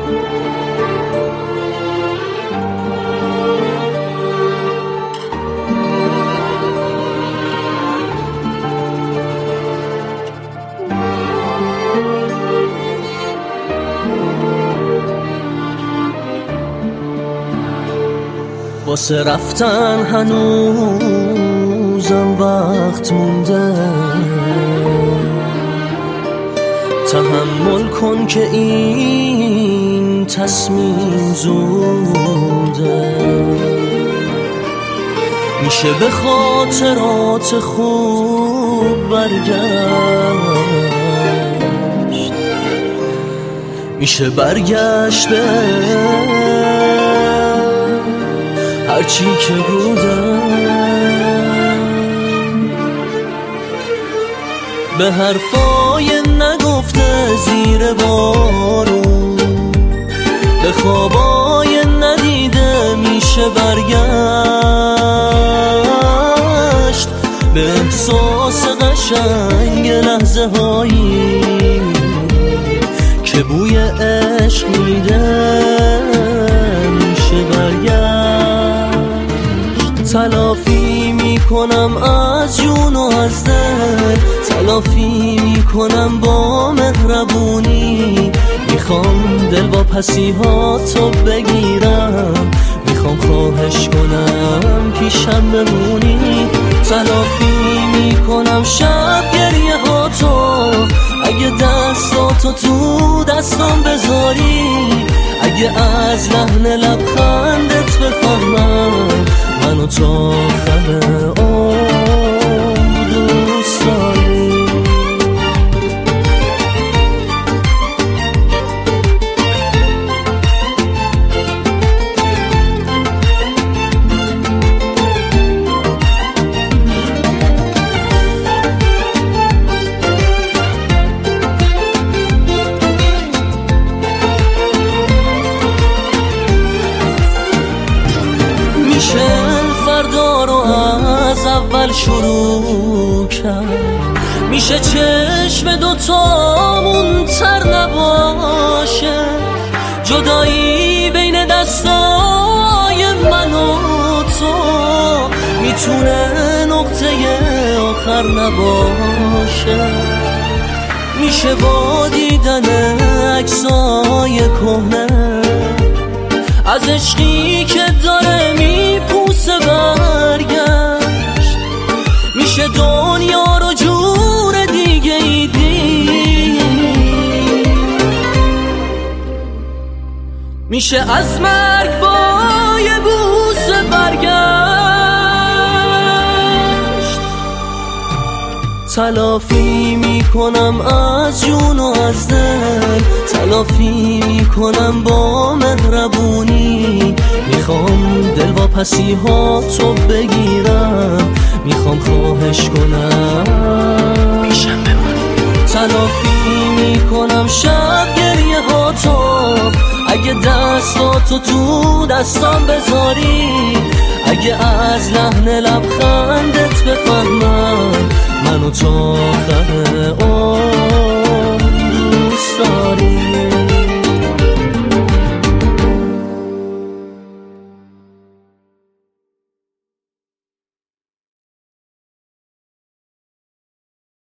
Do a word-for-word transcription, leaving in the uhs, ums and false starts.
واسه رفتن هنوزم وقت مونده، تحمل کن که این تصمیم زوده. میشه به خاطرات خوب برگشت، میشه برگشت به هرچی که بودم، به حرفای نگفته زیر بارون، به خوابای ندیده میشه برگشت، به احساس قشنگ لحظه هایی که بوی عشق میده میشه برگشت. تلافی میکنم از جون و از دل، تلافی میکنم با مهربونی، میخوام دل با پسیهاتو بگیرم، میخوام خواهش کنم پیشم بمونی. تلافی میکنم شب گریه هاتو، اگه دستاتو تو دستام بذاری، اگه از لحن لبخندت بفهمم منو تا آخر عمر دوست داری. فردا رو از اول شروع کرد، میشه چشم دوتامون تر نباشه، جدایی بین دستای من و تو میتونه نقطه آخر نباشه. میشه با دیدن عکسای کهنه از عشقی که داره میپوسه برگشت، میشه دنیا رو جور دیگه ای دید، میشه از مرگ با یه بوسه برگشت. تلافی میکنم از جون و از دل، تلافی میکنم با مهربونی، میخوام دل با پسیهاتو بگیرم، میخوام خواهش کنم پیشم بمونی. تلافی میکنم شب گریه هاتو، اگه دستاتو تو دستام بذاری، اگه از لحن لبخندت بفهمم منو تا آخر